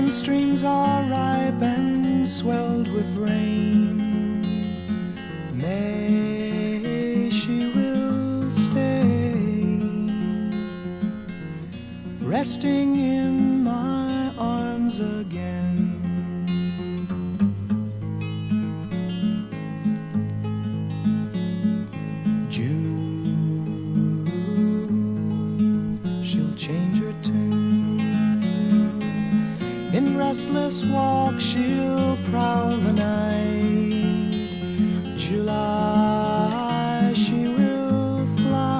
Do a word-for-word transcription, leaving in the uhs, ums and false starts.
when streams are ripe and swelled with rain. May she will stay, resting in my arms again. June, she'll change her tune. In restless walk she'll prowl the night.